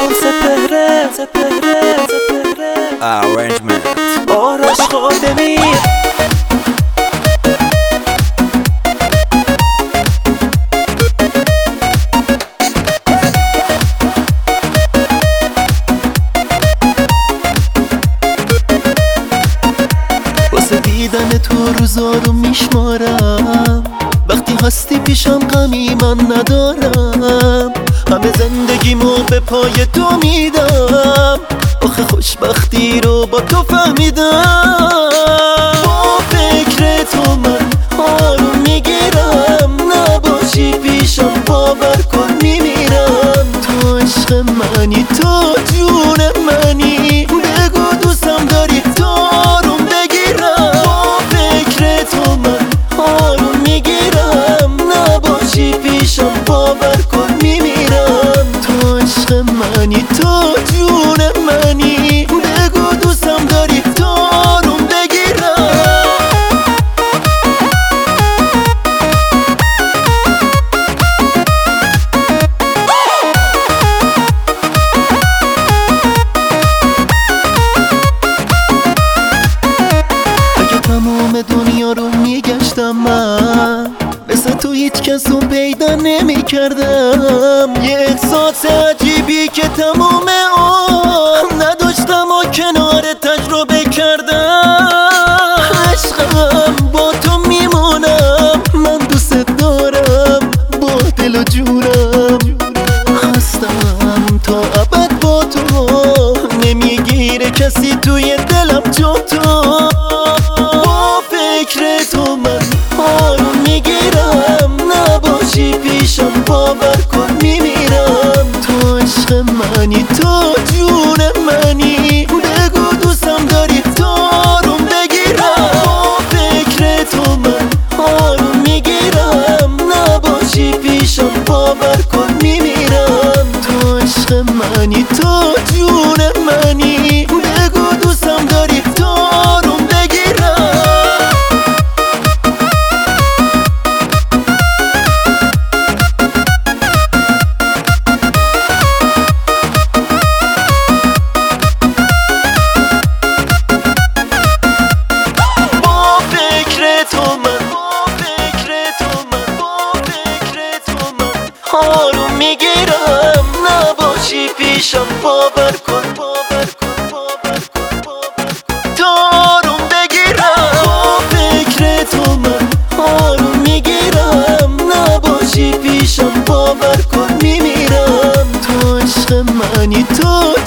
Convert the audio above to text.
سپهره Arrangement آرش خادمی واسه دیدن تو روزا رو میشمارم، وقتی هستی پیشم غمی من ندارم، همه زندگیمو به پای تو میدم، آخه خوشبختی رو با تو فهمیدم. با فکر تو من آروم میگیرم، نباشی پیشم باور کن میمیرم. تو عشق منی، تو جون منی، بگو دوستم داری تو آروم بگیرم. با فکر تو من آروم میگیرم، نباشی پیشم باور کن میمیرم. تو عشق منی، تو جون منی، بگو دوستم داری تو آروم بگیرم. اگه تمام دنیا رو میگشتم من، مثل تو هیچ کس رو پیدا نمی کردم. یه احساس عجیبی که تمام عمر نداشتم و کنار تجربه کردم. عشقم با تو میمونم، من دوست دارم با دل و جونم، هستم تا ابد با تو، نمیگیره کسی توی دلم جا تو. با فکر تو من آروم میگیرم، نباشی پیشم باور کن میمیرم. تو عشق منی، تو جون منی، بگو دوستم داری تو آروم بگیرم. با فکر تو من آروم میگیرم، نباشی پیشم باور کن میمیرم. تو عشق منی، تو جون منی، بگو دوستم داری تو آروم بگیرم. آروم میگیرم، نباشی پیشم باور کن تو آروم بگیرم. با فکر تو من آروم میگیرم، نباشی پیشم باور کن میمیرم. تو عشق منی، تو